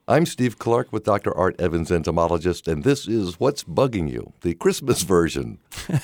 I'm Steve Clark with Dr. Art Evans, entomologist, and this is What's Bugging You, the Christmas version.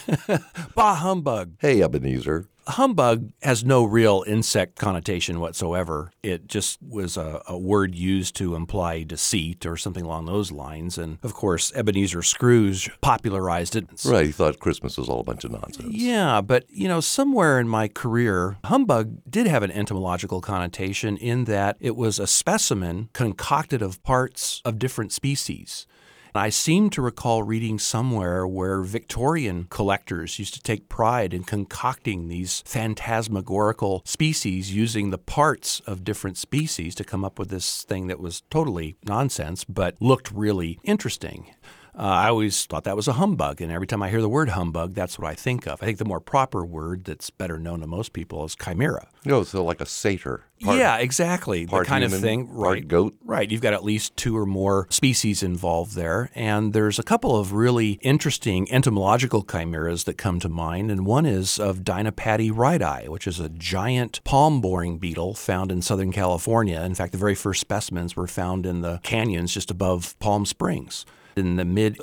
Bah humbug. Hey, Ebenezer. Humbug has no real insect connotation whatsoever. It just was a word used to imply deceit or something along those lines. And, of course, Ebenezer Scrooge popularized it. Right, he thought Christmas was all a bunch of nonsense. Yeah, but, somewhere in my career, humbug did have an entomological connotation in that it was a specimen concocted of parts of different species. I seem to recall reading somewhere where Victorian collectors used to take pride in concocting these phantasmagorical species using the parts of different species to come up with this thing that was totally nonsense but looked really interesting. I always thought that was a humbug, and every time I hear the word humbug, that's what I think of. I think the more proper word that's better known to most people is chimera. So like a satyr. Yeah, exactly. The kind human, of thing. Right. Part goat. Right. You've got at least two or more species involved there. And there's a couple of really interesting entomological chimeras that come to mind. And one is of Dinopatty rhydi, which is a giant palm-boring beetle found in Southern California. In fact, the very first specimens were found in the canyons just above Palm Springs. In the late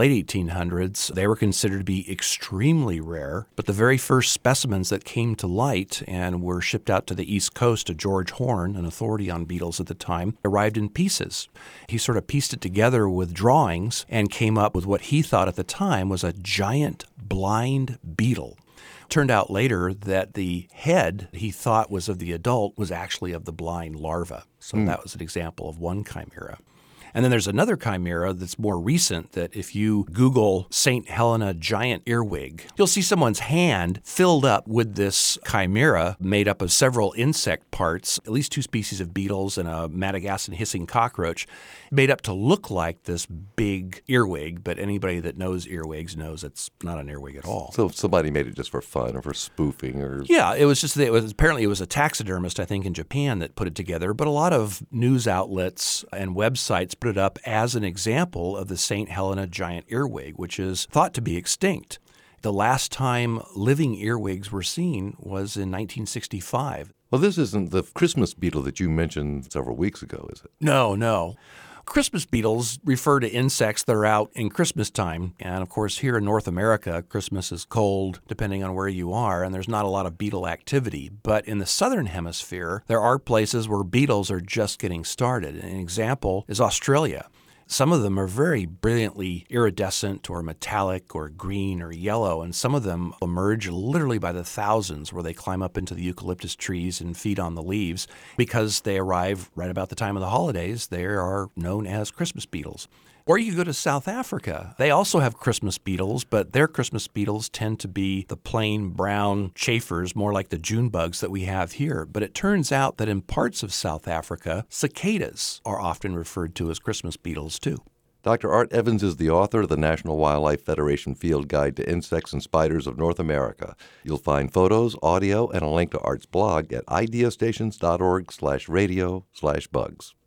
1800s, they were considered to be extremely rare, but the very first specimens that came to light and were shipped out to the East Coast to George Horn, an authority on beetles at the time, arrived in pieces. He sort of pieced it together with drawings and came up with what he thought at the time was a giant blind beetle. Turned out later that the head he thought was of the adult was actually of the blind larva. So that was an example of one chimera. And then there's another chimera that's more recent that if you Google St. Helena giant earwig, you'll see someone's hand filled up with this chimera made up of several insect parts, at least two species of beetles and a Madagascan hissing cockroach, made up to look like this big earwig. But anybody that knows earwigs knows it's not an earwig at all. So somebody made it just for fun or for spoofing or... Yeah, apparently it was a taxidermist, I think, in Japan that put it together. But a lot of news outlets and websites put it up as an example of the St. Helena giant earwig, which is thought to be extinct. The last time living earwigs were seen was in 1965. Well, this isn't the Christmas beetle that you mentioned several weeks ago, is it? No. Christmas beetles refer to insects that are out in Christmas time. And of course, here in North America, Christmas is cold, depending on where you are, and there's not a lot of beetle activity. But in the southern hemisphere, there are places where beetles are just getting started. An example is Australia. Some of them are very brilliantly iridescent or metallic or green or yellow, and some of them emerge literally by the thousands where they climb up into the eucalyptus trees and feed on the leaves. Because they arrive right about the time of the holidays, they are known as Christmas beetles. Or you go to South Africa. They also have Christmas beetles, but their Christmas beetles tend to be the plain brown chafers, more like the June bugs that we have here. But it turns out that in parts of South Africa, cicadas are often referred to as Christmas beetles too. Dr. Art Evans is the author of the National Wildlife Federation Field Guide to Insects and Spiders of North America. You'll find photos, audio, and a link to Art's blog at ideastations.org/radio/bugs.